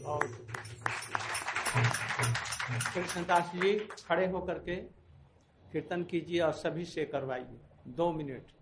और कृष्णदास जी खड़े होकर के कीर्तन कीजिए और सभी से करवाइए 2 मिनट।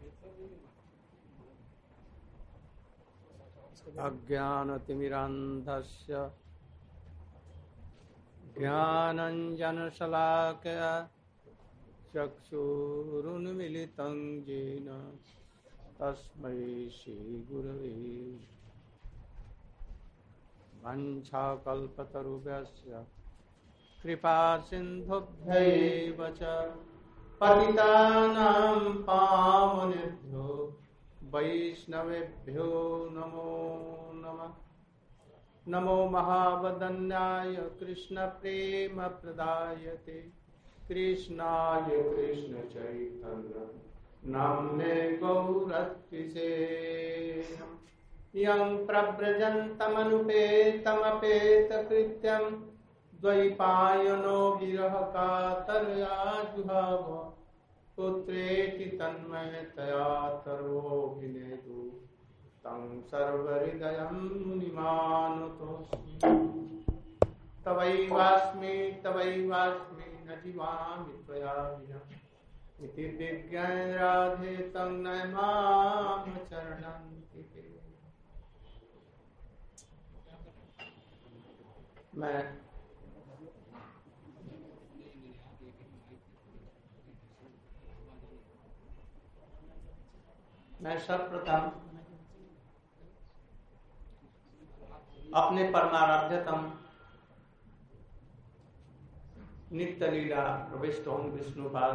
अज्ञानतिमिरान्धस्य ज्ञानञ्जनशलाकया चक्षुरुन्मीलितं येन तस्मै श्रीगुरवे वञ्चाकल्पतरुभ्यश्च कृपासिन्धुभ्यैव च पतितानां पावनेभ्यो वैष्णवेभ्यो नमो नमः। नमो महावदन्याय कृष्णप्रेमप्रदायते कृष्णाय कृष्णचैतन्य नाम्ने गौरत्विषे यं प्रव्रजन्तमनुपेतमपेतकृत्यं द्वैपायनो विरहकातरया जुहाव पुत्रेति तन्मयतया तर्वोऽभिनेदु तं सर्वहृदयं मुनिमानुतोऽस्मि। तवैवास्मि न जीवामि त्वया विना इति विज्ञाय राधे तं नमाम चरणं ते। मैं सर्वप्रथम अपने परमाराध्यतम नित्य लीला प्रविष्ट ओम विष्णुपाद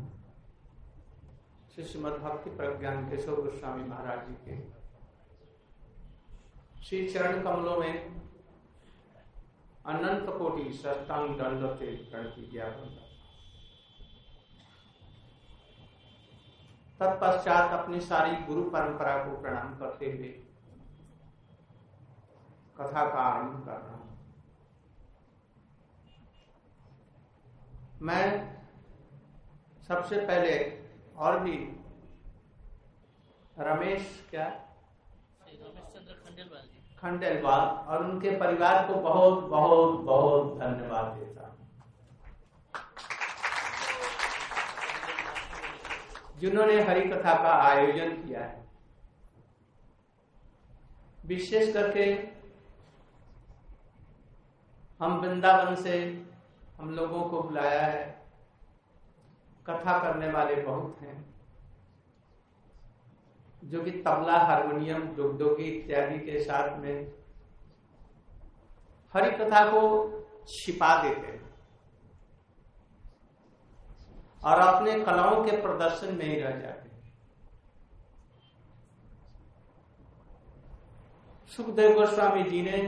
श्री श्रीमद् भक्ति प्रज्ञान केशव गोस्वामी महाराज जी के श्री चरण कमलों में अनंत कोटि साष्टांग दंड से प्रणति ज्ञापन। तत्पश्चात अपनी सारी गुरु परंपरा को प्रणाम करते हुए कथा का आरंभ कर रहा हूं। मैं सबसे पहले और भी रमेश खंडेलवाल और उनके परिवार को बहुत बहुत बहुत धन्यवाद देता हूं, जिन्होंने हरि कथा का आयोजन किया है। विशेष करके हम वृंदावन से हम लोगों को बुलाया है। कथा करने वाले बहुत हैं जो कि तबला, हारमोनियम, दुग्धोगी इत्यादि के साथ में हरि कथा को छिपा देते हैं और अपने कलाओं के प्रदर्शन में ही रह जाते हैं। सुखदेव गोस्वामी जी ने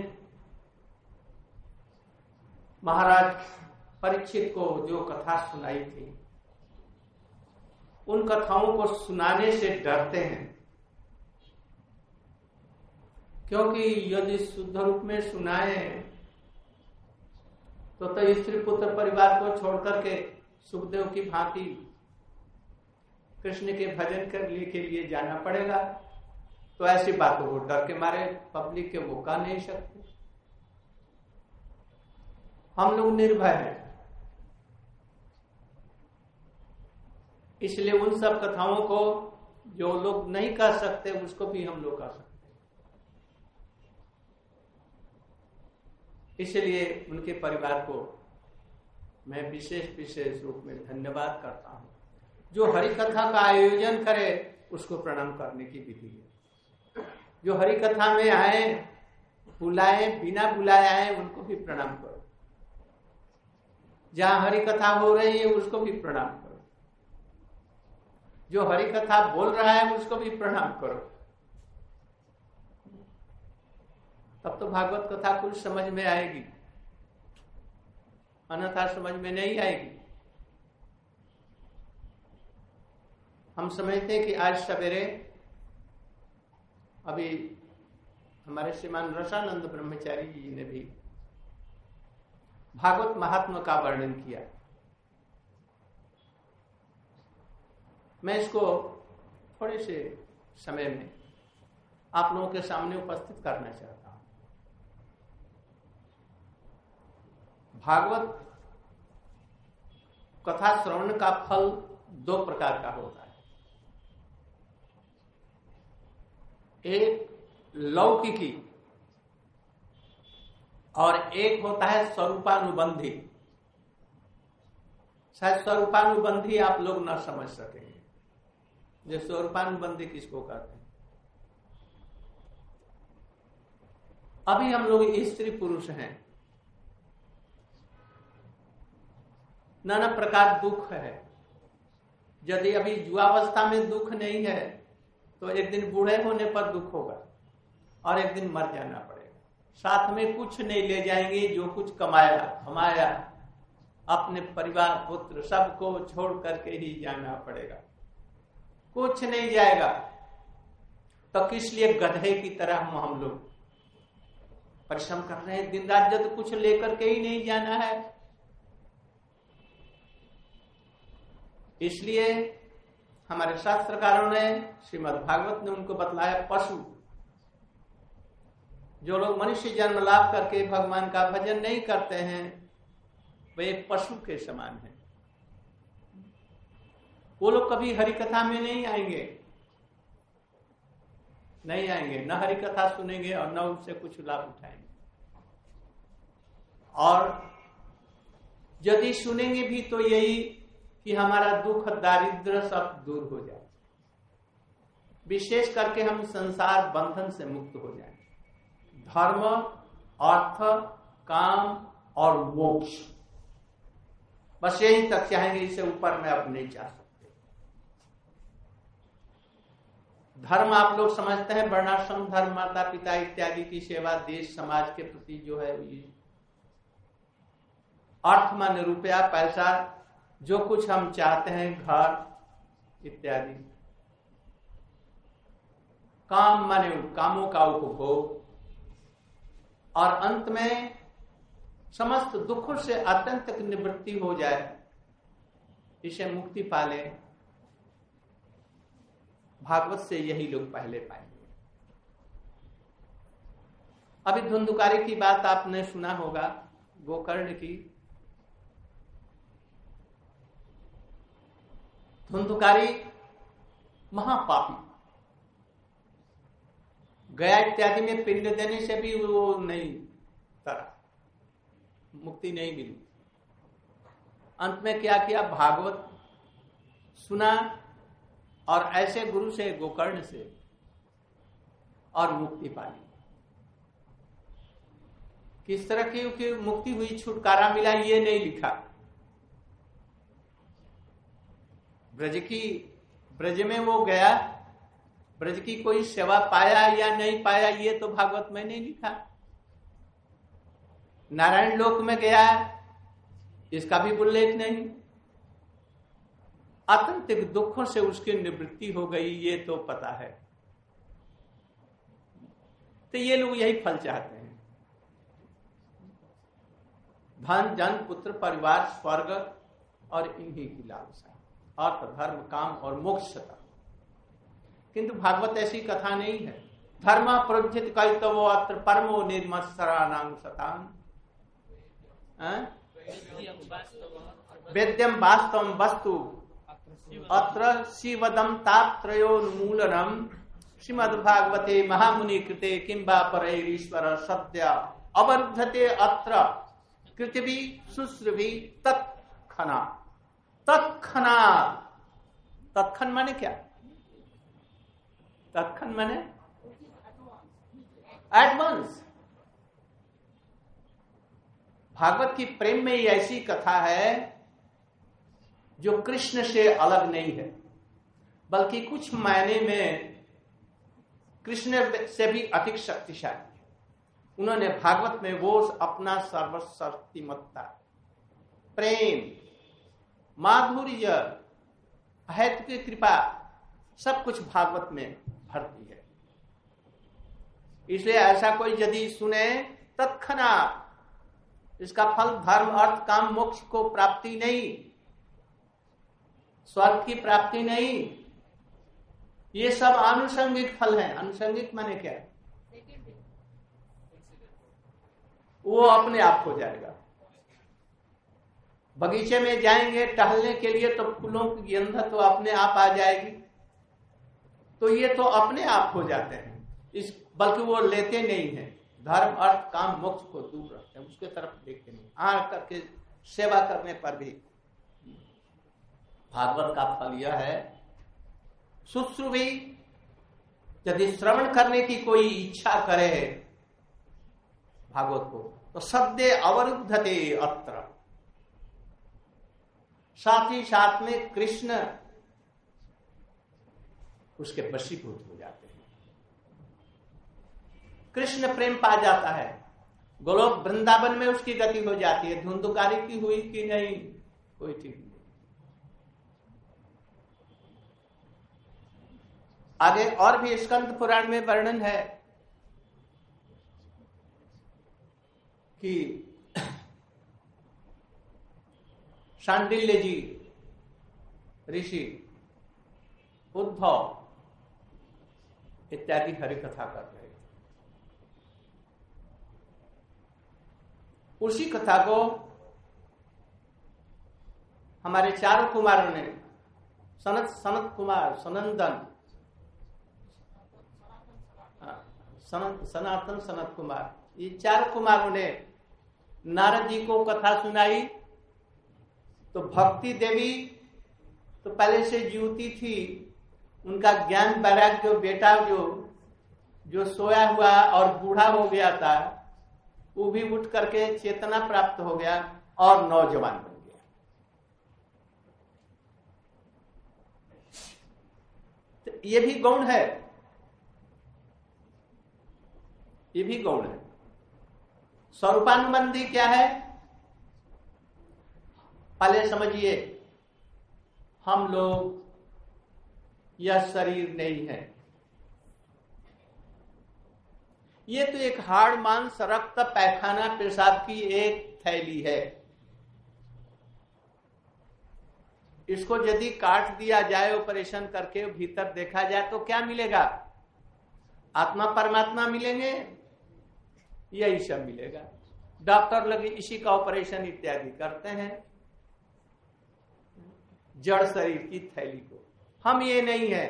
महाराज परीक्षित को जो कथा सुनाई थी, उन कथाओं को सुनाने से डरते हैं, क्योंकि यदि शुद्ध रूप में सुनाए तो स्त्री पुत्र परिवार को छोड़कर के सुखदेव की भांति कृष्ण के भजन करने के लिए जाना पड़ेगा। तो ऐसी बातों को डर के मारे पब्लिक के वो कह नहीं सकते। हम लोग निर्भय हैं, इसलिए उन सब कथाओं को जो लोग नहीं कर सकते उसको भी हम लोग कर सकते। इसलिए उनके परिवार को मैं विशेष रूप में धन्यवाद करता हूं। जो हरि कथा का आयोजन करे उसको प्रणाम करने की विधि है। जो हरि कथा में आए, बुलाए, बिना बुलाए आए, उनको भी प्रणाम करो। जहां हरि कथा हो रही है उसको भी प्रणाम करो। जो हरि कथा बोल रहा है उसको भी प्रणाम करो। तब तो भागवत कथा कुछ समझ में आएगी, अन्यथा समझ में नहीं आएगी। हम समझते हैं कि आज सवेरे अभी हमारे श्रीमान रसानंद ब्रह्मचारी जी ने भी भागवत महात्मा का वर्णन किया। मैं इसको थोड़े से समय में आप लोगों के सामने उपस्थित करना चाहता हूं। भागवत कथा श्रवण का फल दो प्रकार का होता है। एक लौकिकी और एक होता है स्वरूपानुबंधी। शायद स्वरूपानुबंधी आप लोग न समझ सकेंगे। जो स्वरूपानुबंधी किसको कहते हैं? अभी हम लोग स्त्री पुरुष हैं, नाना प्रकार दुख है। यदि अभी युवावस्था में दुख नहीं है तो एक दिन बूढ़े होने पर दुख होगा और एक दिन मर जाना पड़ेगा। साथ में कुछ नहीं ले जाएंगे, जो कुछ कमाया कमाया अपने परिवार पुत्र सबको छोड़ करके ही जाना पड़ेगा, कुछ नहीं जाएगा। तो किस लिए गधे की तरह हम लोग परिश्रम कर रहे हैं दिन रात, जब कुछ लेकर के ही नहीं जाना है। इसलिए हमारे शास्त्रकारों ने, श्रीमद् भागवत ने उनको बतलाया, पशु जो लोग मनुष्य जन्म लाभ करके भगवान का भजन नहीं करते हैं वे एक पशु के समान हैं। वो लोग कभी हरि कथा में नहीं आएंगे, न हरि कथा सुनेंगे और न उससे कुछ लाभ उठाएंगे। और यदि सुनेंगे भी तो यही कि हमारा दुख दारिद्र सब दूर हो जाए, विशेष करके हम संसार बंधन से मुक्त हो जाए। धर्म, अर्थ, काम और मोक्ष, बस यही तक चाहेंगे, इससे ऊपर में अब नहीं चाह सकते। धर्म आप लोग समझते हैं वर्णाश्रम धर्म, माता पिता इत्यादि की सेवा, देश समाज के प्रति जो है। अर्थ माने रुपया पैसा, जो कुछ हम चाहते हैं, घर इत्यादि। काम माने कामों का उपभोग, और अंत में समस्त दुखों से अत्यंत निवृत्ति हो जाए, इसे मुक्ति पाले। भागवत से यही लोग पहले पाएंगे। अभी धुंधुकारी की बात आपने सुना होगा, गोकर्ण की। धुंधुकारी महापापी, गया इत्यादि में पिंड देने से भी वो नहीं तरा, मुक्ति नहीं मिली। अंत में क्या किया, भागवत सुना और ऐसे गुरु से, गोकर्ण से, और मुक्ति पाली। किस तरह की मुक्ति हुई, छुटकारा मिला, ये नहीं लिखा। ब्रज में वो गया, ब्रज की कोई सेवा पाया या नहीं पाया ये तो भागवत में नहीं लिखा। नारायण लोक में गया, इसका भी उल्लेख नहीं। आतंतिक दुखों से उसकी निवृत्ति हो गई ये तो पता है। तो ये लोग यही फल चाहते हैं, धन जन पुत्र परिवार स्वर्ग और इन्हीं की लालसा, अर्थ धर्म काम और मोक्षता। किंतु भागवत ऐसी कथा नहीं है। धर्म प्रोज्जित कल्तवो अत्र परमो निर्मत्सराणां सतां, वेद्यम वास्तवम वस्तु अत्र शिवदम तापत्रयोन्मूलनम श्रीमद्भागवते महामुनि कृते किं वा परैरीश्वर सत्य अवरुद्धते अत्र कृतिभि शुश्रुभि तत्क्षणा। तत्क्षणा, तत्क्षण माने क्या? तत्क्षण माने एडवांस। भागवत की प्रेम में ही ऐसी कथा है जो कृष्ण से अलग नहीं है, बल्कि कुछ मायने में कृष्ण से भी अधिक शक्तिशाली है। उन्होंने भागवत में वो अपना सर्वशक्तिमत्ता, प्रेम, माधुर्य, अहेतु की कृपा सब कुछ भागवत में भर दी है। इसलिए ऐसा कोई यदि सुने तत्क्षणात, इसका फल धर्म अर्थ काम मोक्ष को प्राप्ति नहीं, स्वर्ग की प्राप्ति नहीं, ये सब आनुषंगिक फल है। आनुषंगिक माने क्या है? वो अपने आप हो जाएगा। बगीचे में जाएंगे टहलने के लिए तो फूलों की गंध तो अपने आप आ जाएगी, तो ये तो अपने आप हो जाते हैं। बल्कि वो लेते नहीं है। धर्म अर्थ काम मोक्ष को दूर रखते हैं, उसके तरफ देखते नहीं। आ करके सेवा करने पर भी भागवत का फल यह है, शुश्रूषी यदि श्रवण करने की कोई इच्छा करे भागवत को, तो सद्य अवरुद्धते अत्र, साथ ही साथ में कृष्ण उसके वशीभूत हो जाते हैं, कृष्ण प्रेम पा जाता है, गोलोक वृंदावन में उसकी गति हो जाती है। धुंधुकारी की हुई कि नहीं कोई ठीक नहीं। आगे और भी स्कंद पुराण में वर्णन है कि शांडिल्य जी ऋषि, उद्धव इत्यादि हरि कथा कर रहे थे। उसी कथा को हमारे चारों कुमारों ने, सनत कुमार, सनंदन, सनातन, सनत कुमार, ये चार कुमारों ने नारद जी को कथा सुनाई। तो भक्ति देवी तो पहले से जीवती थी, उनका ज्ञान वैराग्य बेटा जो सोया हुआ और बूढ़ा हो गया था, वो भी उठ करके चेतना प्राप्त हो गया और नौजवान बन गया। तो ये भी गौण है, ये भी गौण है। स्वरूपानुबंधी क्या है, पहले समझिए, हम लोग, यह शरीर नहीं है, ये तो एक हाड़ मांस रक्त पैखाना पेशाब की एक थैली है। इसको यदि काट दिया जाए, ऑपरेशन करके भीतर देखा जाए तो क्या मिलेगा? आत्मा परमात्मा मिलेंगे, यही सब मिलेगा। डॉक्टर लगे इसी का ऑपरेशन इत्यादि करते हैं जड़ शरीर की थैली को। हम ये नहीं है,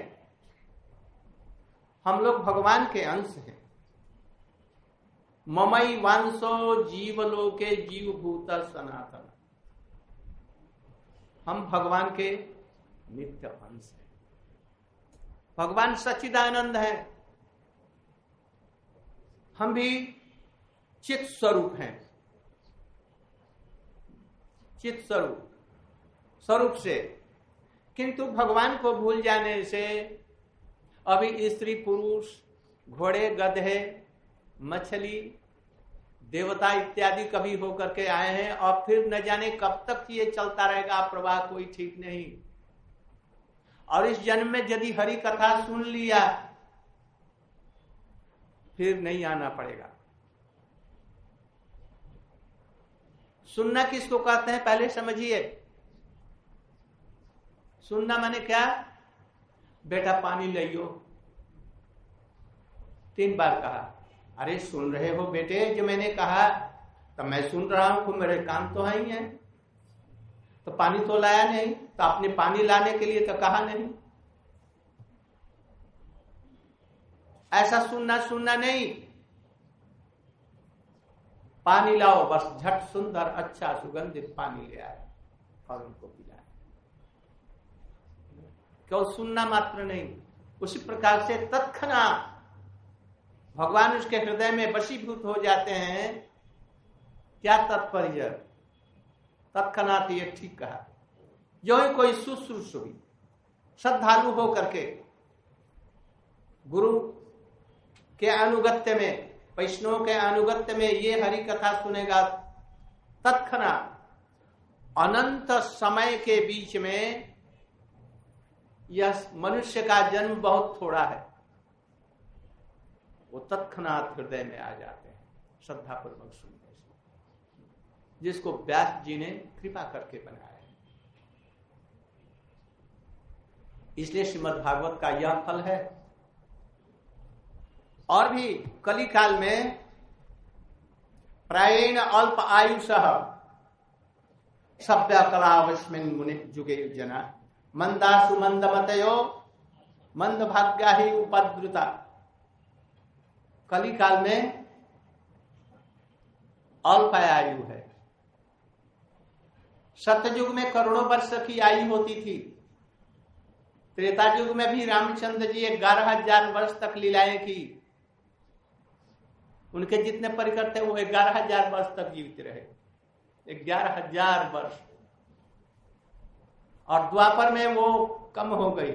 हम लोग भगवान के अंश हैं। ममई वांसो जीवलोके जीवभूत सनातन, हम भगवान के नित्य अंश हैं। भगवान सच्चिदानंद है, हम भी चित स्वरूप हैं। चित स्वरूप से, किंतु भगवान को भूल जाने से अभी स्त्री पुरुष, घोड़े गधे, मछली, देवता इत्यादि कभी होकर के आए हैं और फिर न जाने कब तक ये चलता रहेगा प्रवाह, कोई ठीक नहीं। और इस जन्म में यदि हरि कथा सुन लिया फिर नहीं आना पड़ेगा। सुनना किसको कहते हैं पहले समझिए। सुनना माने क्या? बेटा पानी लियो, 3 बार कहा। अरे सुन रहे हो बेटे जो मैंने कहा? तो मैं सुन रहा हूं, मेरे कान तो है ही है। तो पानी तो लाया नहीं, तो आपने पानी लाने के लिए तो कहा नहीं। ऐसा सुनना नहीं। पानी लाओ, बस झट सुंदर अच्छा सुगंधित पानी ले आए और उनको पिलाए। क्यों? सुनना मात्र नहीं। उसी प्रकार से तत्क्षणात भगवान उसके हृदय में वशीभूत हो जाते हैं। क्या तात्पर्य? तत्क्षणात ये ठीक कहा। जो ही कोई शुश्रूषी श्रद्धालु हो करके गुरु के अनुगत्य में, वैष्णव के अनुगत्य में ये हरि कथा सुनेगा, तत्क्षणात अनंत समय के बीच में यह मनुष्य का जन्म बहुत थोड़ा है, वो तत्क्षणात हृदय में आ जाते हैं श्रद्धा पूर्वक सुनने से, जिसको व्यास जी ने कृपा करके बनाया है। इसलिए श्रीमद् भागवत का यह फल है। और भी कली काल में प्रायेण अल्प आयुषः सभ्य कलावस्मिन् मुनि जुगे जना मंदासु मंदमतयो मंद भाग्या ही उपद्रुता। कली काल में अल्प आयु है। सत्ययुग में करोड़ों वर्ष की आयु होती थी। त्रेता युग में भी रामचंद्र जी 11,000 वर्ष तक लीलाएं की। उनके जितने परिकर थे वो 11,000 वर्ष तक जीवित रहे, 11,000 वर्ष। और द्वापर में वो कम हो गई,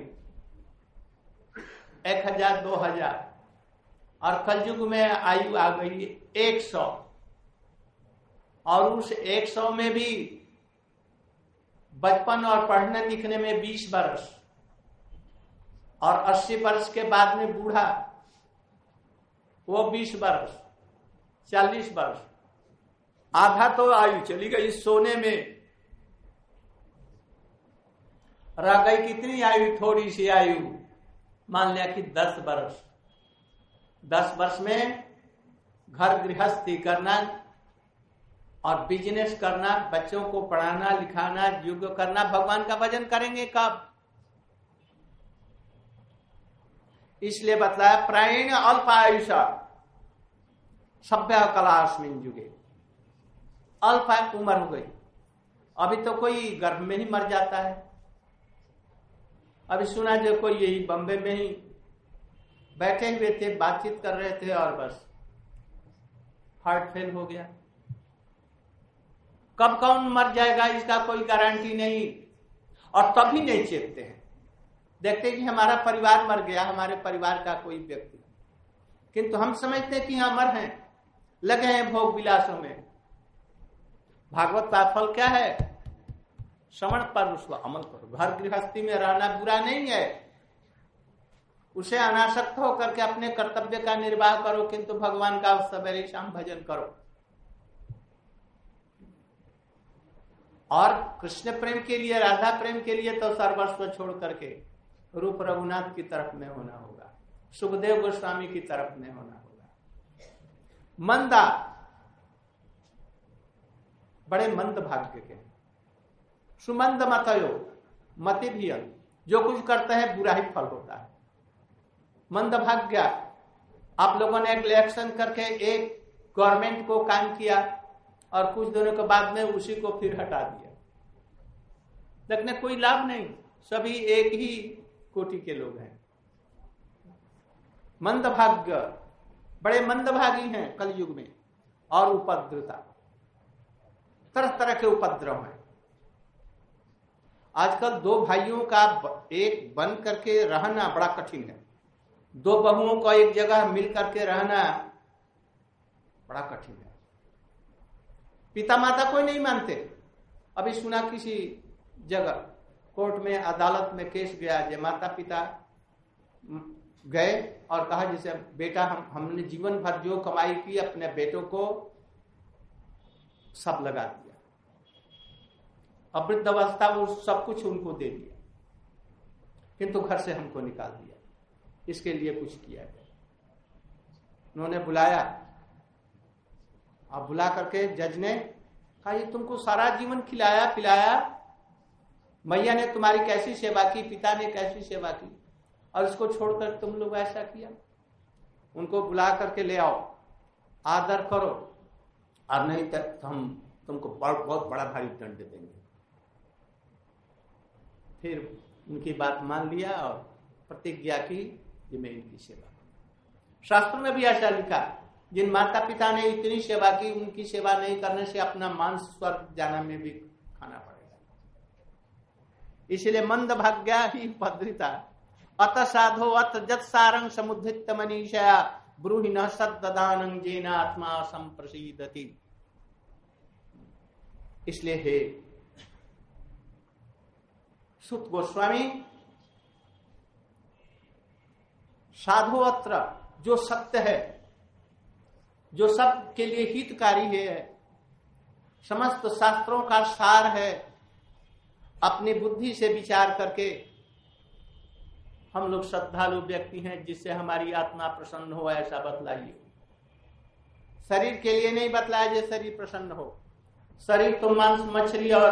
1,000 2,000। और कलयुग में आयु आ गई 100। और उस 100 में भी बचपन और पढ़ने लिखने में 20 वर्ष, और 80 वर्ष के बाद में बूढ़ा, वो 20 वर्ष, 40 वर्ष। आधा तो आयु चली गई सोने में। रह गई कितनी आयु? थोड़ी सी आयु, मान लिया कि 10 वर्ष। 10 वर्ष में घर गृहस्थी करना और बिजनेस करना, बच्चों को पढ़ाना लिखाना, योग करना। भगवान का भजन करेंगे कब? इसलिए बतलाया प्रायेण अल्प आयुषा सभ्य कलास्मिन युगे। अल्प उम्र हो गई। अभी तो कोई गर्भ में ही मर जाता है। अभी सुना जो कोई यही बम्बे में ही बैठे हुए थे, बातचीत कर रहे थे और बस हार्ट फेल हो गया। कब कौन मर जाएगा इसका कोई गारंटी नहीं। और तभी नहीं चेतते हैं, देखते कि हमारा परिवार मर गया, हमारे परिवार का कोई व्यक्ति। किंतु हम समझते हैं कि अमर हैं, लगे हैं भोग विलासों में। भागवत का फल क्या है? श्रवण पर उसको अमल करो। घर गृहस्थी में रहना बुरा नहीं है, उसे अनासक्त होकर के अपने कर्तव्य का निर्वाह करो, किंतु भगवान का सवेरे शाम भजन करो। और कृष्ण प्रेम के लिए, राधा प्रेम के लिए तो सर्वस्व छोड़ करके रूप रघुनाथ की तरफ में होना होगा, सुखदेव गोस्वामी की तरफ में होना होगा। मंदा, बड़े मंद भाग्य के। सुमंद मतयो, मति भी जो कुछ करते हैं बुरा ही फल होता है। मंद भाग्य। आप लोगों ने एक इलेक्शन करके एक गवर्नमेंट को काम किया और कुछ दिनों के बाद में उसी को फिर हटा दिया, लेकिन कोई लाभ नहीं। सभी एक ही कोटि के लोग हैं। मंदभाग्य, बड़े मंदभागी हैं कलयुग में। और उपद्रवता, तरह तरह के उपद्रव हैं। आजकल दो भाइयों का एक बन करके रहना बड़ा कठिन है। दो बहुओं का एक जगह मिल करके रहना बड़ा कठिन है। पिता माता कोई नहीं मानते। अभी सुना किसी जगह कोर्ट में, अदालत में केस गया, जो माता पिता गए और कहा जैसे बेटा हमने जीवन भर जो कमाई की अपने बेटों को सब लगा दिया, अवृद्ध अवस्था वो सब कुछ उनको दे दिया, किंतु घर से हमको निकाल दिया। इसके लिए कुछ किया गया। उन्होंने बुलाया, अब बुला करके जज ने कहा ये तुमको सारा जीवन खिलाया पिलाया, मैया ने तुम्हारी कैसी सेवा की, पिता ने कैसी सेवा की, और इसको छोड़कर तुम लोग ऐसा किया। उनको बुला करके ले आओ, आदर करो, और नहीं तो हम तुमको बहुत बड़ा भारी दंड देंगे। फिर उनकी बात मान लिया और प्रतिज्ञा की कि मैं इनकी सेवा। शास्त्रों में भी ऐसा लिखा, जिन माता पिता ने इतनी सेवा की उनकी सेवा नहीं करने से अपना मांस स्वर्ग जाना में भी खाना पड़ेगा। इसलिए मंद भाग्या ही भद्रिता अत साधो अत जत सारंग समुद्धित मनीषया ब्रूहि न सद्दानं जेन आत्मा संप्रसीदति। इसलिए हे सुत गोस्वामी, साधु अत्र, जो सत्य है, जो सब के लिए हितकारी है, समस्त शास्त्रों का सार है, अपनी बुद्धि से विचार करके हम लोग श्रद्धालु व्यक्ति हैं, जिससे हमारी आत्मा प्रसन्न हो, ऐसा बतलाइए। शरीर के लिए नहीं बतलाया जो शरीर प्रसन्न हो। शरीर तो मांस मछली और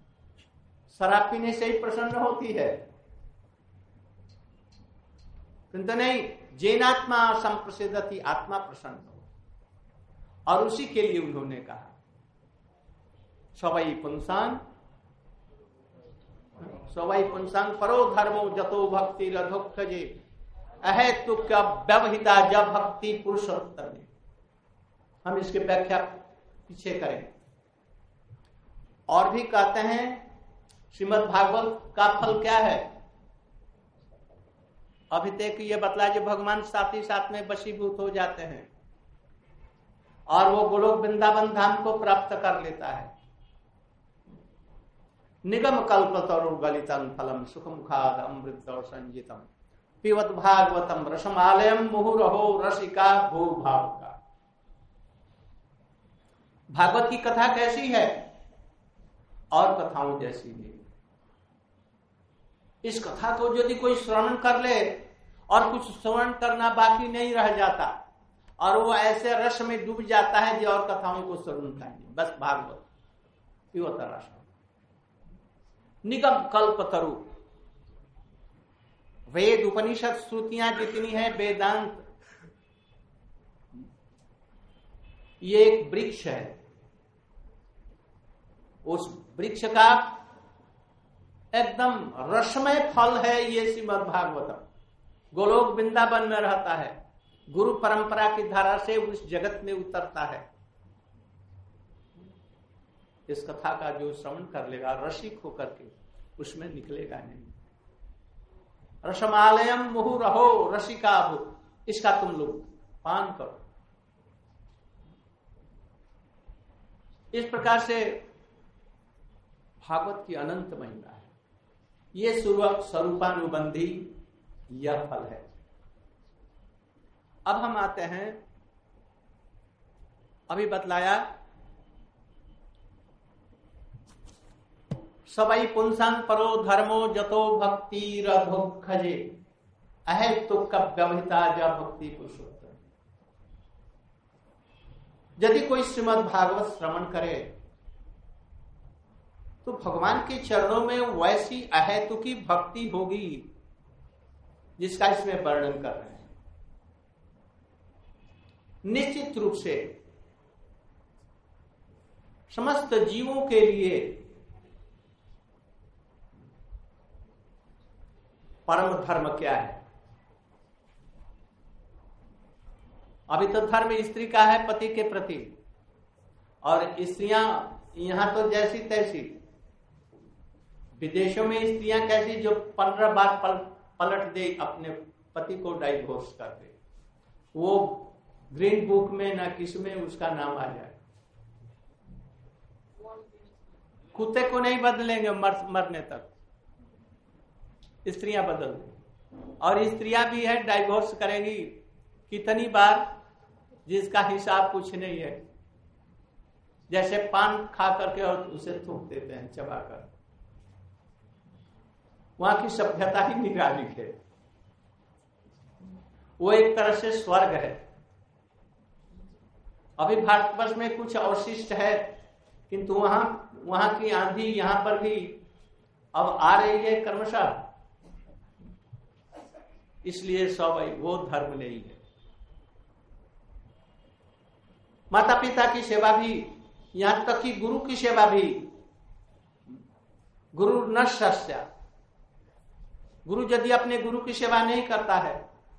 शराब पीने से ही प्रसन्न होती है। किंतु नहीं, जैनात्मा संप्रसिद्धति आत्मा प्रसन्न हो, और उसी के लिए उन्होंने कहा सवै पुंसांग परो धर्मो जतो भक्ति रधोक्षजे अहेतु का व्यवहिता जब भक्ति पुरुषोत्तम। हम इसकी व्याख्या पीछे करें। और भी कहते हैं श्रीमद् भागवत का फल क्या है। अभी तक ये बतला जो भगवान साथ ही साथ में वशीभूत हो जाते हैं और वो गोलोक वृंदावन धाम को प्राप्त कर लेता है। निगम कल्पतरु गलितम फलम सुखमुखाद अमृत और संजितम पिबत भागवतम रसमालयम मुहुरहो रसिका भूभाव का। भागवत की कथा कैसी है? और कथाओं जैसी नहीं। इस कथा को यदि कोई श्रवण कर ले और कुछ श्रवण करना बाकी नहीं रह जाता और वो ऐसे रस में डूब जाता है जो और कथाओं को श्रवण करेंगे। बस भागवत पिबत रस निगम कल्पतरु। वेद उपनिषद श्रुतियां जितनी है, वेदांत, ये एक वृक्ष है। उस वृक्ष का एकदम रसमय फल है ये श्रीमद् भागवतम। गोलोक वृंदावन में रहता है, गुरु परंपरा की धारा से उस जगत में उतरता है। इस कथा का जो श्रवण कर लेगा रसिक होकर के, उसमें निकलेगा नहीं। रसमालयम मुहुरहो रसिका भू, इसका तुम लोग पान करो। इस प्रकार से भागवत की अनंत महिमा है। ये स्वरूपानुबंधी यह फल है। अब हम आते हैं, अभी बतलाया सवै पुंसां परो धर्मो जतो भक्ति रधोक्षजे अहेतु व्यवहिता ज भक्ति पुरुषोत्तम। यदि कोई श्रीमद् भागवत श्रवण करे तो भगवान के चरणों में वैसी अहेतु की भक्ति होगी जिसका इसमें वर्णन कर रहे हैं। निश्चित रूप से समस्त जीवों के लिए परम धर्म क्या है? अभी तो धर्म स्त्री का है पति के प्रति, और स्त्रियां यहां तो जैसी तैसी। विदेशों में स्त्रियां कैसी, जो 15 बार पलट दे, अपने पति को डाइवोर्स कर दे, वो ग्रीन बुक में ना किसमें उसका नाम आ जाए। कुत्ते को नहीं बदलेंगे मरने तक, स्त्रियां बदल दें। और स्त्रियां भी है डाइवोर्स करेंगी कितनी बार, जिसका हिसाब कुछ नहीं है। जैसे पान खा करके और उसे थूक देते हैं चबाकर। वहां की सभ्यता ही निराली है। वो एक तरह से स्वर्ग है। अभी भारतवर्ष में कुछ अवशिष्ट है, किंतु वहां की आंधी यहां पर भी अब आ रही है क्रमशः। इसलिए सवै वो धर्म नहीं है। माता पिता की सेवा भी, यहां तक कि गुरु की सेवा भी। गुरु न सस्या, गुरु यदि अपने गुरु की सेवा नहीं करता है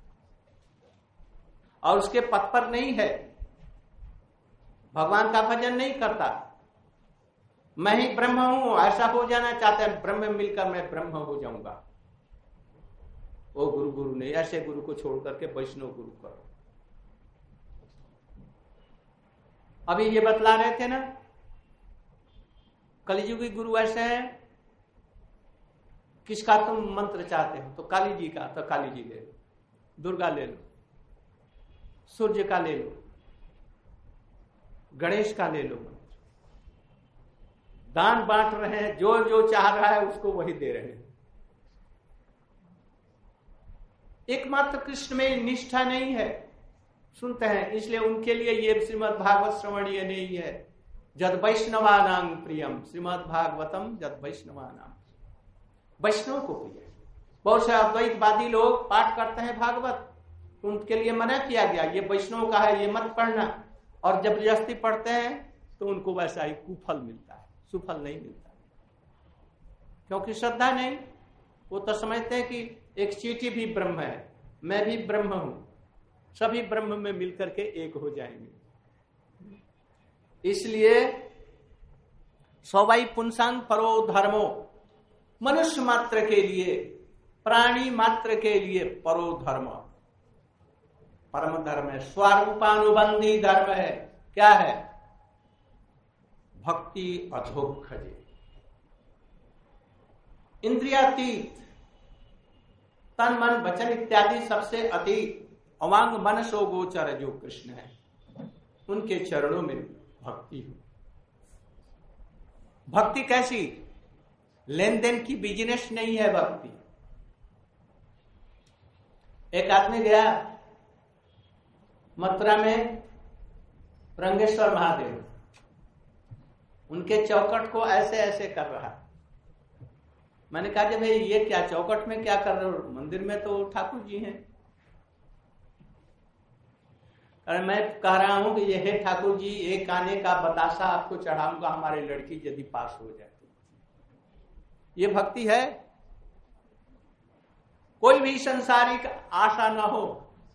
और उसके पथ पर नहीं है, भगवान का भजन नहीं करता, मैं ही ब्रह्म हूं ऐसा हो जाना चाहता है, ब्रह्म मिलकर मैं ब्रह्म हो जाऊंगा, वो गुरु नहीं। ऐसे गुरु को छोड़ करके वैष्णव गुरु करो। अभी ये बतला रहे थे ना, कलियुगी गुरु ऐसे हैं, किसका तुम मंत्र चाहते हो? तो काली जी का, तो काली जी ले लो, दुर्गा ले लो, सूर्य का ले लो, गणेश का ले लो। दान बांट रहे हैं, जो जो चाह रहा है उसको वही दे रहे हैं। एकमात्र कृष्ण में निष्ठा नहीं है, सुनते हैं, इसलिए उनके लिए ये श्रीमद् भागवत श्रवणीय नहीं है। जद वैष्णवानां प्रियम श्रीमद् भागवतम जद वैष्णवानां, वैष्णव को प्रिय, बहुत से अद्वैतवादी लोग पाठ करते हैं भागवत, उनके लिए मना किया गया, ये वैष्णव का है, ये मत पढ़ना। और जब जबरदस्ती पढ़ते हैं तो उनको वैसा ही कुफल मिलता है, सुफल नहीं मिलता, क्योंकि श्रद्धा नहीं। वो तो समझते हैं कि एक चींटी भी ब्रह्म है, मैं भी ब्रह्म हूं, सभी ब्रह्म में मिलकर के एक हो जाएंगे। इसलिए सवै पुंसां परो धर्मो, मनुष्य मात्र के लिए, प्राणी मात्र के लिए परो धर्म, परम धर्म है, स्वरूपानुबंधी धर्म है। क्या है? भक्ति अधोक्षजे, इंद्रियातीत, तन मन वचन इत्यादि सबसे अतीत, अवांग मनसो गोचर जो कृष्ण है, उनके चरणों में भक्ति हो। भक्ति कैसी? लेन देन की बिजनेस नहीं है भक्ति। एक आदमी गया मथुरा में रंगेश्वर महादेव, उनके चौखट को ऐसे ऐसे कर रहा। मैंने कहा कि भाई ये क्या चौखट में क्या कर रहे हो, मंदिर में तो ठाकुर जी हैं। और मैं कह रहा हूं कि ये है ठाकुर जी, एक आने का बतासा आपको चढ़ाऊंगा, हमारी लड़की यदि पास हो जाती। ये भक्ति है? कोई भी संसारिक आशा ना हो,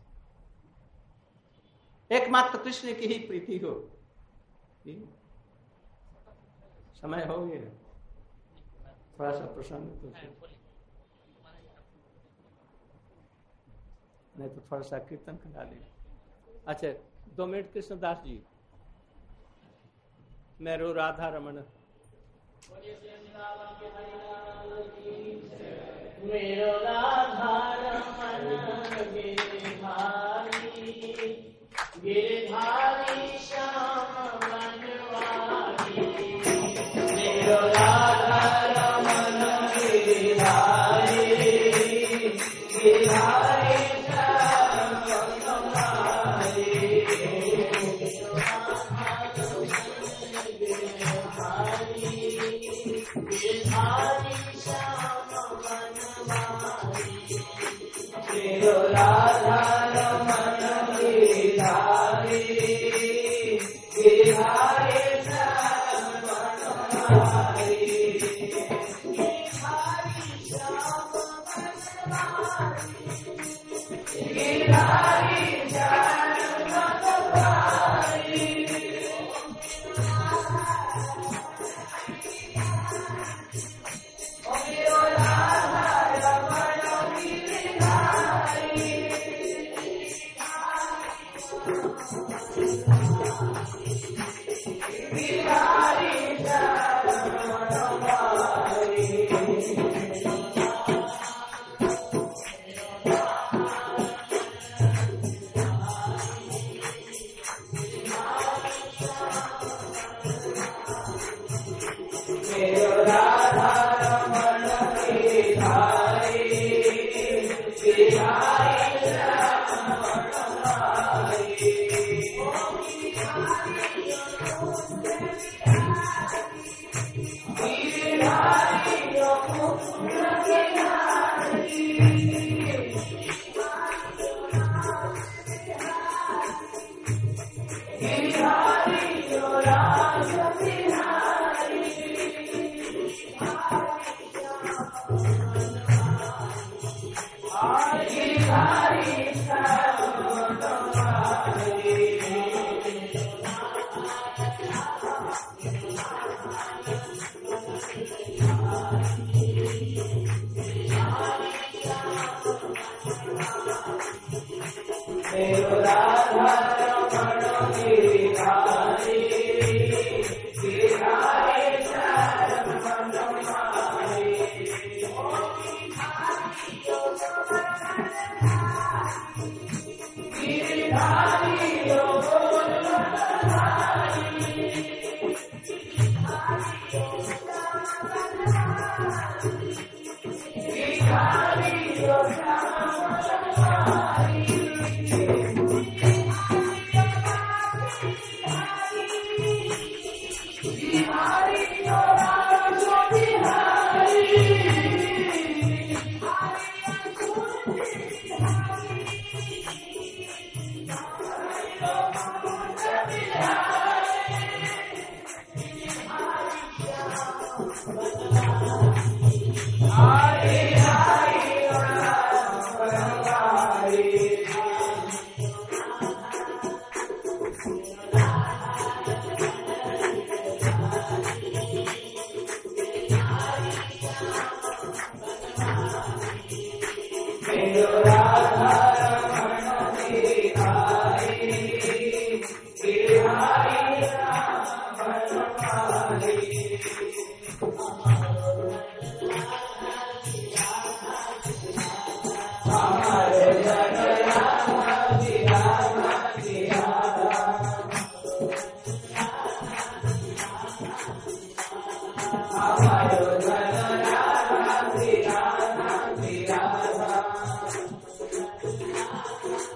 एकमात्र कृष्ण की ही प्रीति हो। समय हो गया, थोड़ा सा प्रसंग तो नहीं तो थोड़ा सा कीर्तन करा लें। अच्छा 2 मिनट कृष्णदास जी। मेरो राधा रमन, मेरो राधा रमन गिरधारी श्याम बनवारी, मेरो राधा रमन गिरधारी गिरधारी श्याम बनवारी, गिरधारी श्याम बनवारी, मेरो राधा रमन गिरधारी गिरधारी श्याम बनवारी, गिरधारी श्याम बनवारी, गिरधारी श्याम बनवारी, मेरो राधा रमन गिरधारी, गिरधारी श्याम बनवारी, मेरो राधा रमन गिरधारी गिरधारी श्याम बनवारी, मेरो राधा रमन गिरधारी गिरधारी श्याम बनवारी, गिरधारी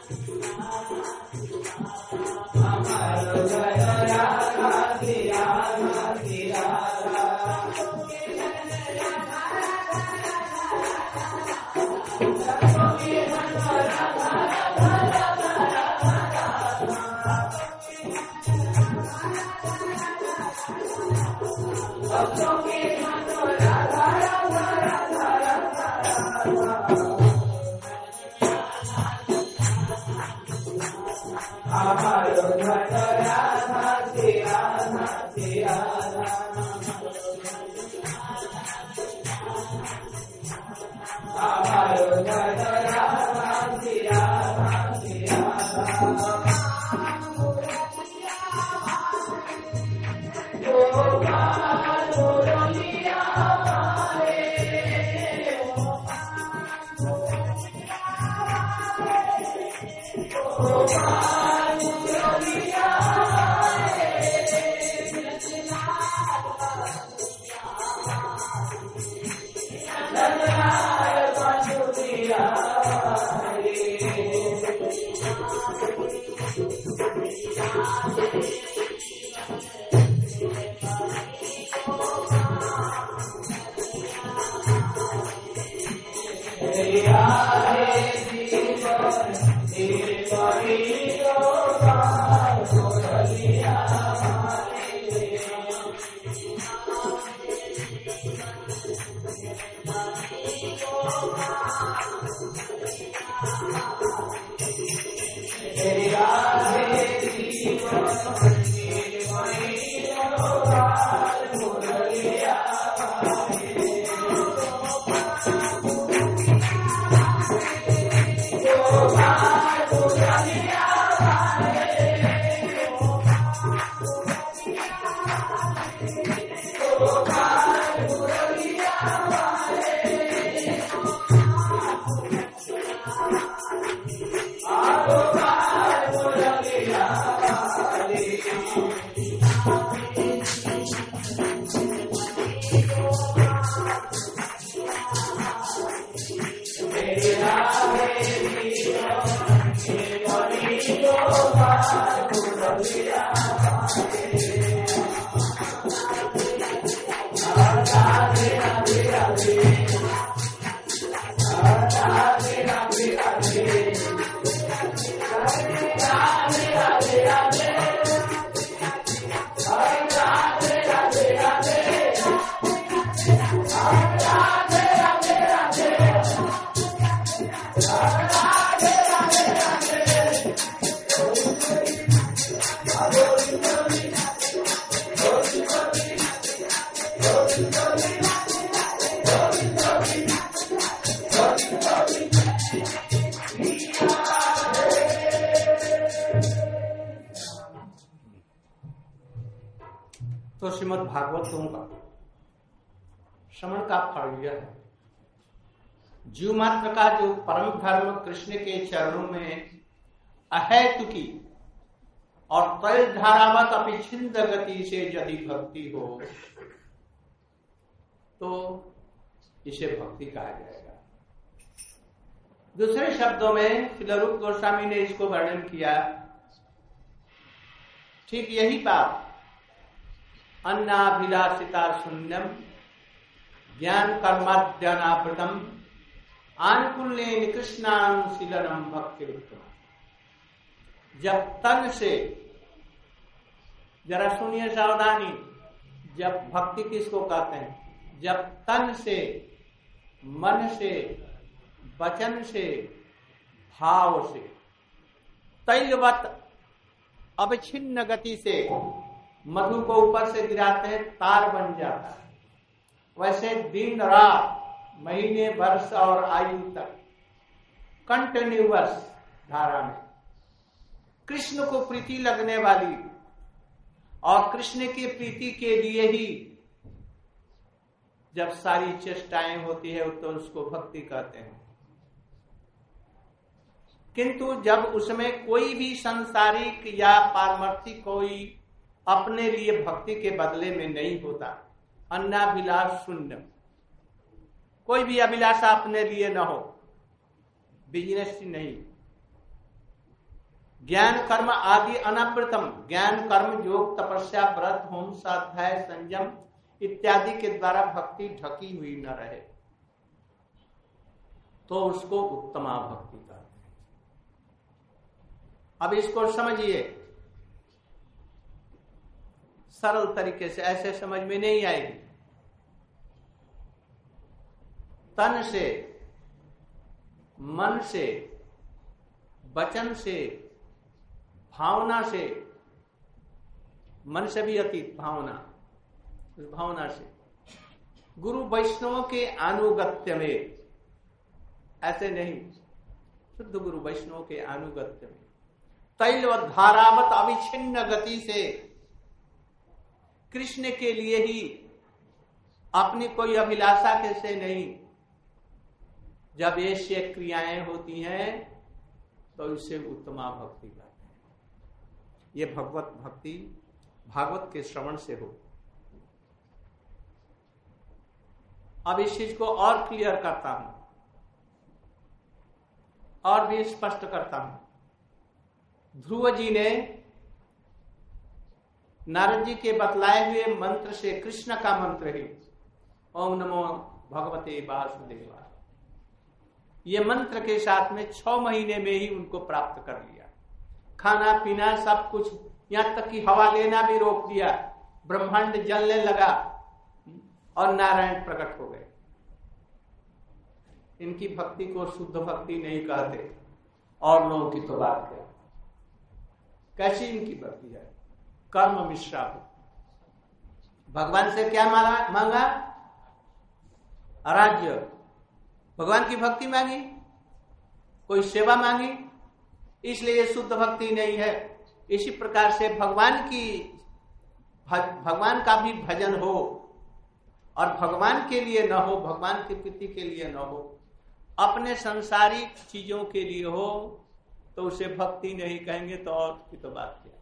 तो श्रीमद् भागवतों का श्रवण का फल यह है, जीव मात्र का जो परम धर्म कृष्ण के चरणों में अहेतुकी और तैल धारावत अपिछिन्न गति से यदि भक्ति हो तो इसे भक्ति कहा जाएगा। दूसरे शब्दों में श्रील गोस्वामी ने इसको वर्णन किया, ठीक यही बात, अन्नाभिलाषिता शून्यम ज्ञान कर्माद्यानावृतम आनुकूल्येन कृष्णानुशीलनम भक्ति उत्तम। जब तन से, जरा सुनिए सावधानी, जब भक्ति किसको कहते हैं, जब तन से, मन से, वचन से, भाव से, तैलवत अविच्छिन्न गति से मधु को ऊपर से गिराते हैं तार बन जाता है, वैसे दिन रात, महीने, वर्ष और आयु तक कंटिन्यूअस धारा में कृष्ण को प्रीति लगने वाली और कृष्ण की प्रीति के लिए ही जब सारी चेष्टाएं होती है तो उसको भक्ति कहते हैं। किंतु जब उसमें कोई भी सांसारिक या पारमार्थिक कोई अपने लिए भक्ति के बदले में नहीं होता, अन्नाभिलाष शून्य, कोई भी अभिलाषा अपने लिए न हो, बिजनेस नहीं, ज्ञान कर्म आदि अनावृतम, ज्ञान कर्म योग तपस्या व्रत होम स्वाध्याय संयम इत्यादि के द्वारा भक्ति ढकी हुई न रहे तो उसको उत्तमा भक्ति कहते हैं। अब इसको समझिए सरल तरीके से, ऐसे समझ में नहीं आएगी। तन से, मन से, वचन से, भावना से, मन से भी अतीत भावना, उस भावना से गुरु वैष्णवों के अनुगत्य में, ऐसे नहीं, शुद्ध गुरु वैष्णव के अनुगत्य में तैलवत धारावत अविच्छिन्न गति से कृष्ण के लिए ही, अपनी कोई अभिलाषा के से नहीं। जब ये क्रियाएं होती हैं तो इससे उत्तमा भक्ति करते हैं। ये भगवत भक्ति भागवत के श्रवण से हो। अब इस चीज को और क्लियर करता हूं और भी स्पष्ट करता हूं। ध्रुव जी ने नारद जी के बतलाए हुए मंत्र से, कृष्ण का मंत्र ही ओम नमो भगवते वासुदेवाय, ये मंत्र के साथ में 6 महीने में ही उनको प्राप्त कर लिया। खाना पीना सब कुछ, यहां तक कि हवा लेना भी रोक दिया। ब्रह्मांड जलने लगा और नारायण प्रकट हो गए। इनकी भक्ति को शुद्ध भक्ति नहीं कहते, और लोगों की तो बात है। कैसी इनकी भक्ति है? कर्म मिश्रा हो। भगवान से क्या मांगा? राज्य। भगवान की भक्ति मांगी, कोई सेवा मांगी, इसलिए ये शुद्ध भक्ति नहीं है। इसी प्रकार से भगवान का भी भजन हो और भगवान के लिए न हो, भगवान की प्रीति के लिए न हो, अपने सांसारिक चीजों के लिए हो, तो उसे भक्ति नहीं कहेंगे। तो और की तो बात क्या।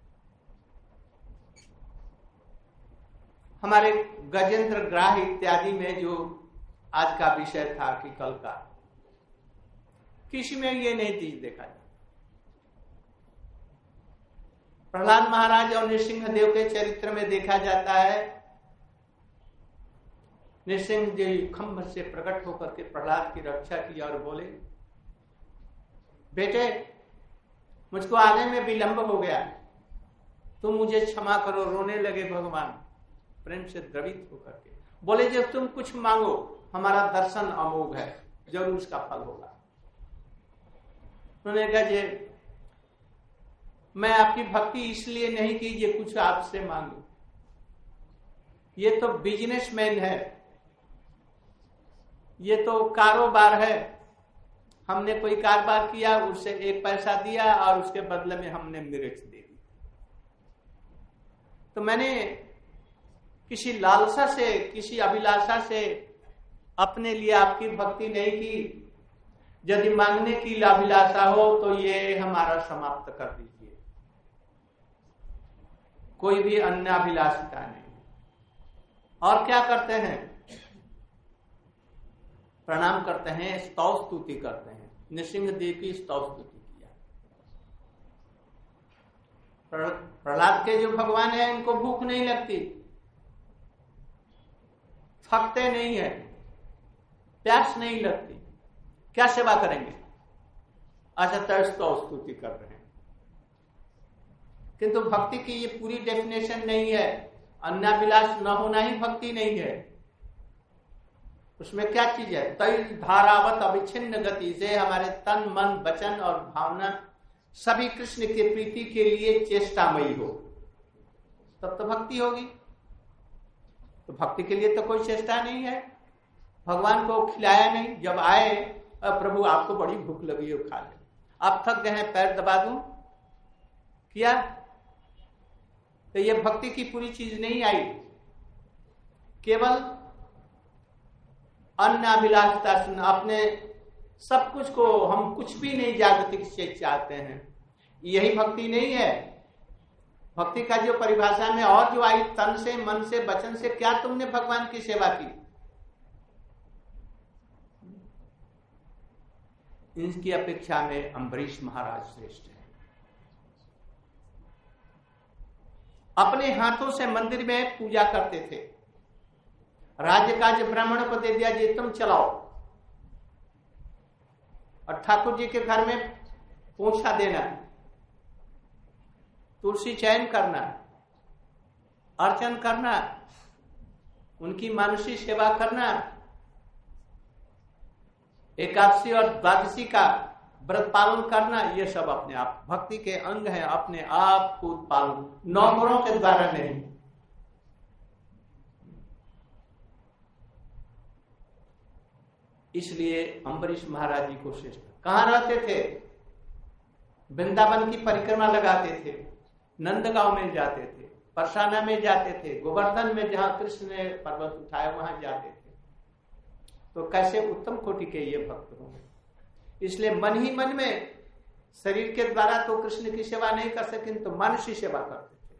हमारे गजेंद्र ग्राह इत्यादि में जो आज का विषय था कि कल का, किसी में ये नहीं चीज देखा जाता। प्रहलाद महाराज और नृसिंह देव के चरित्र में देखा जाता है, नृसिंह जी खम्भ से प्रकट होकर के प्रहलाद की रक्षा की और बोले, बेटे मुझको आने में विलंब हो गया, तुम मुझे क्षमा करो। रोने लगे भगवान प्रेम से द्रवित होकर के। बोले जब तुम कुछ मांगो, हमारा दर्शन अमोघ है, जरूर उसका फल होगा। उन्होंने कहा जे मैं आपकी भक्ति इसलिए नहीं की जे कुछ आपसे मांगू, ये तो बिजनेसमैन है, ये तो कारोबार है। हमने कोई कारोबार किया, उससे 1 पैसा दिया और उसके बदले में हमने मिर्च दे दी। तो मैंने किसी लालसा से, किसी अभिलाषा से अपने लिए आपकी भक्ति नहीं की। यदि मांगने की अभिलाषा हो तो ये हमारा समाप्त कर दीजिए। कोई भी अन्य अभिलाषिता नहीं। और क्या करते हैं? प्रणाम करते हैं, स्तव स्तुति करते हैं। नृसिंह देव की स्तव स्तुति किया। प्रहलाद के जो भगवान है, इनको भूख नहीं लगती, थकते नहीं है, प्यास नहीं लगती, क्या सेवा करेंगे? अच्छा स्तव स्तुति कर रहे हैं। किंतु भक्ति की ये पूरी डेफिनेशन नहीं है। अन्नाभिलाष न होना ही भक्ति नहीं है। उसमें क्या चीज है? तैल धारावत अविच्छिन्न गति से हमारे तन मन वचन और भावना सभी कृष्ण के प्रीति के लिए चेष्टामयी हो, तब तो भक्ति होगी। तो भक्ति के लिए तो कोई चेष्टा नहीं है। भगवान को खिलाया नहीं, जब आए प्रभु आपको बड़ी भूख लगी हो, खा ले, आप थक गए हैं, पैर दबा दूं, किया। तो ये भक्ति की पूरी चीज नहीं आई। केवल अन्य अभिलाषता सुन, अपने सब कुछ को हम कुछ भी नहीं जागतिक से चाहते हैं, यही भक्ति नहीं है। भक्ति का जो परिभाषा में और जो आई, तन से मन से वचन से, क्या तुमने भगवान की सेवा की? इनकी अपेक्षा में अम्बरीश महाराज श्रेष्ठ है। अपने हाथों से मंदिर में पूजा करते थे। राज्य काज ब्राह्मणों को दे दिया, जी तुम चलाओ, और ठाकुर जी के घर में पोंछा देना, तुलसी चयन करना, अर्चन करना, उनकी मानसी सेवा करना, एकादशी और द्वादशी का व्रत पालन करना, ये सब अपने आप भक्ति के अंग हैं, अपने आप खुद पालन, नौकरों के द्वारा नहीं। इसलिए अम्बरीश महाराज जी को श्रेष्ठ। कहां रहते थे? वृंदावन की परिक्रमा लगाते थे, नंदगांव में जाते थे, परसाना में जाते थे, गोवर्धन में जहां कृष्ण ने पर्वत उठाया वहां जाते थे। तो कैसे उत्तम कोटि के ये भक्त होंगे। इसलिए मन ही मन में, शरीर के द्वारा तो कृष्ण की सेवा नहीं कर सके, तो मानसी सेवा करते थे।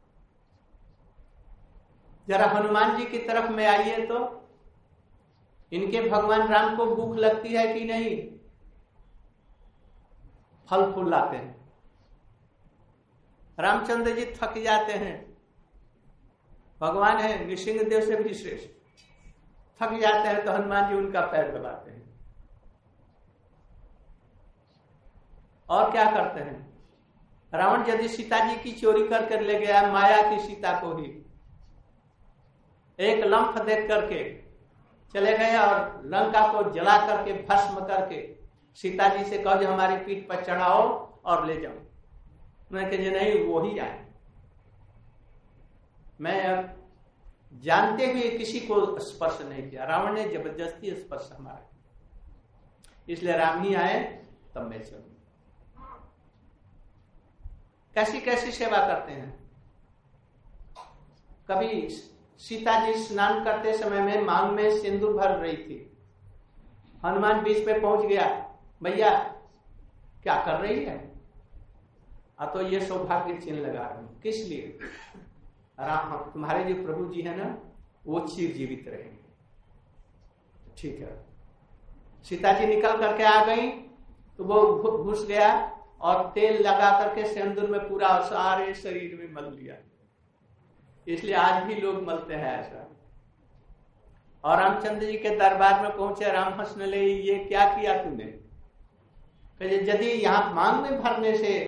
जरा हनुमान जी की तरफ में आइए तो इनके भगवान राम को भूख लगती है कि नहीं? फल फूल लाते हैं। रामचंद्र जी थक जाते हैं, भगवान है नृसिंह देव से भी श्रेष्ठ, थक जाते हैं तो हनुमान जी उनका पैर दबाते हैं। और क्या करते हैं? रावण यदि सीता जी की चोरी कर ले गया, माया की सीता को ही एक लंफ देख करके चले गए और लंका को जला करके भस्म करके सीता जी से कहो जो हमारी पीठ पर चढ़ाओ और ले जाओ। उन्होंने कहा नहीं, वो ही आए, मैं अब जानते हुए किसी को स्पर्श नहीं किया। रावण ने जबरदस्ती स्पर्श हमारा, इसलिए राम ही आए तब मैं चलूं। कैसी कैसी सेवा करते हैं। कभी सीता जी स्नान करते समय में मांग में सिंदूर भर रही थी, हनुमान बीच पे पहुंच गया, भैया क्या कर रही है? तो ये सौभाग्य चिन्ह लगा रहे हूं। किस लिए? राम, तुम्हारे जो प्रभु जी है ना, वो चिर जीवित रहेंगे। ठीक है। सीता जी निकल करके आ गई तो वो घुस गया और तेल लगा करके सिंदूर में पूरा सारे शरीर में मल लिया। इसलिए आज भी लोग मलते हैं ऐसा। और रामचंद्र जी के दरबार में पहुंचे, राम हंसने लगे, ये क्या किया तूने? यदि यहाँ मांग में भरने से